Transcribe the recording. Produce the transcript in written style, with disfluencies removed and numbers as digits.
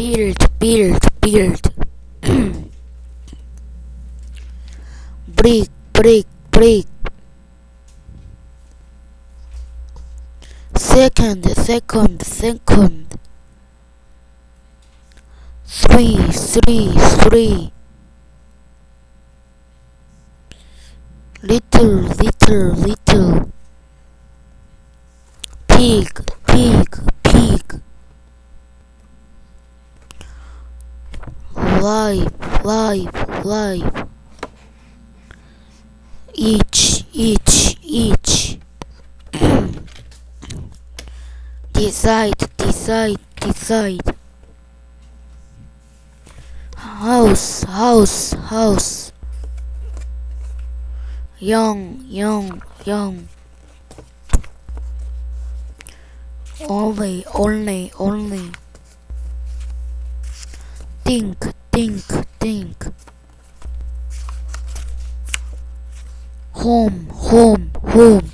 build. Brick. Second. Three. Little. Pig. Live. Each. Decide. House. Young. Only. Think. Home.